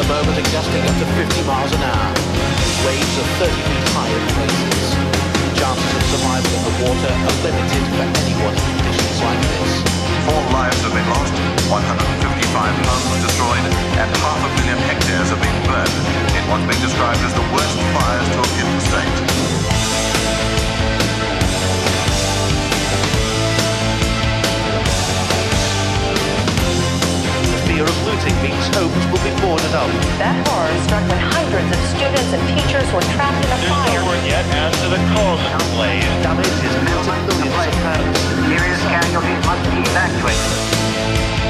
the moment are gusting up to 50 miles an hour. Waves are 30 feet high in places. Chances of survival in the water are limited for anyone in conditions like this. 4 lives have been lost, 155 homes destroyed, and 500,000 hectares have been burned in what's been described as the worst fires to have hit the state. Fear of looting means homes will be boarded up. That horror struck when hundreds of students and teachers were trapped in a fire. There's no word yet as to the cause of the blaze. Damage is multi-millions of pounds. Serious casualties must be evacuated.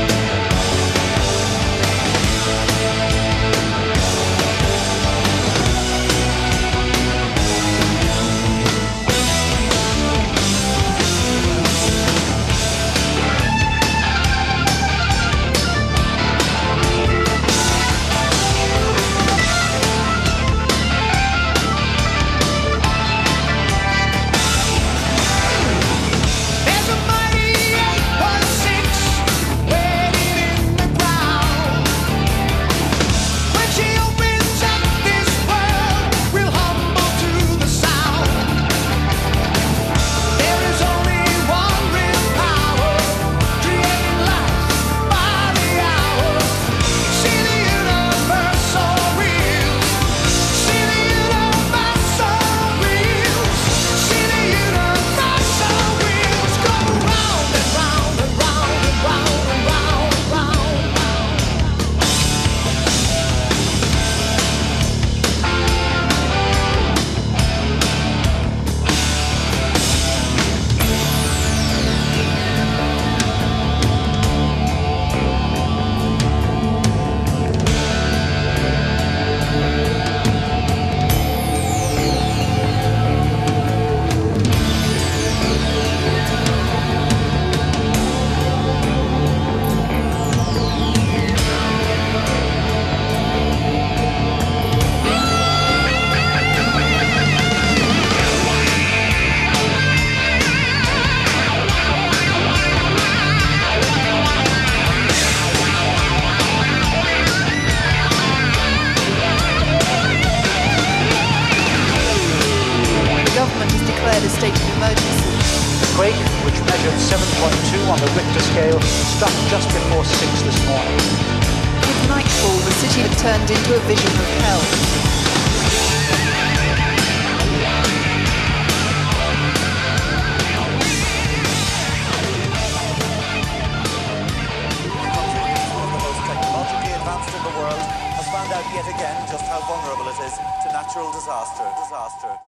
A state of emergency. The quake, which measured 7.2 on the Richter scale, struck just before 6 this morning. With nightfall, the city had turned into a vision of hell. One of the most technologically advanced in the world has found out yet again just how vulnerable it is to natural disaster.